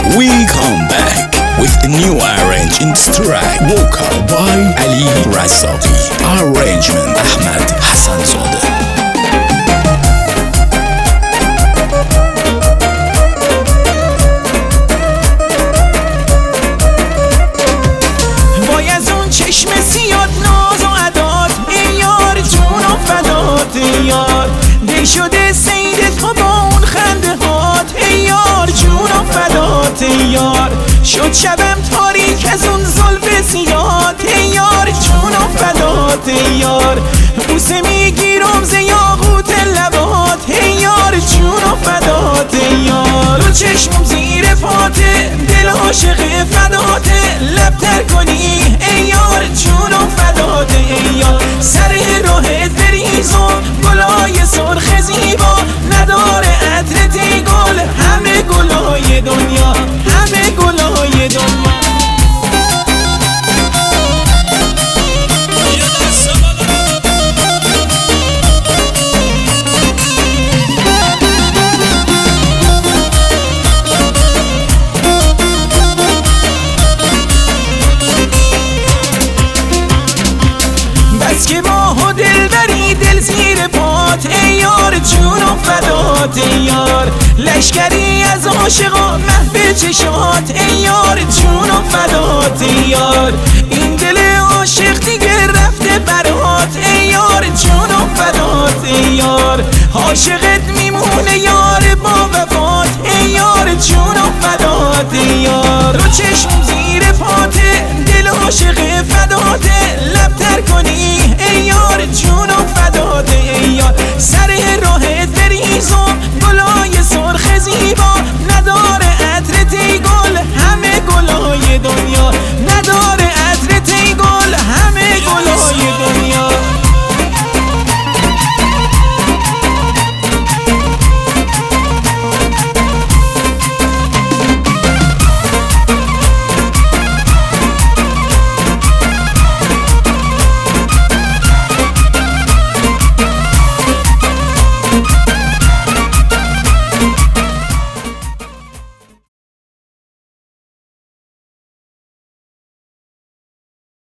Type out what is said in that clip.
We come back with a new arrange in this track, vocal by Ali Razaki, arrangement Ahmed Hassan Zodeh. چشم سیاد ناز و عداد ای یار جون و فدات ای یار دل شده سیدت با اون خنده هات ای یار جون و فدات ای یار شد شبم تاریک از اون زلف زیاد ای یار جون و فدات ای یار بوسه میگیرم ز یاقوت لبات ای یار جون و فدات ای یار رو چشمم زیر پاته دل عاشق فداته لب تر کنی ای یار جون و فداته ای یار سر راهت بریزم گلای سرخ زیبا نداره عطرت ای گل همه گلای دنیا همه گلای دنیا بس که ماه و دل بری دل زیر پات ای یار جون و فدات ای یار لشکری از عاشقا محو چشات ای یار جون و فدات ای یار این دل عاشق دیگه رفته برات ای یار جون و فدات ای یار عاشقت میمونه یار با وفات ای یار جون و فدات ای یار رو چشم زیر پاته دل عاشق فداته لب تر کنی ای یار جون و فداته ای یار سر راهت بریزم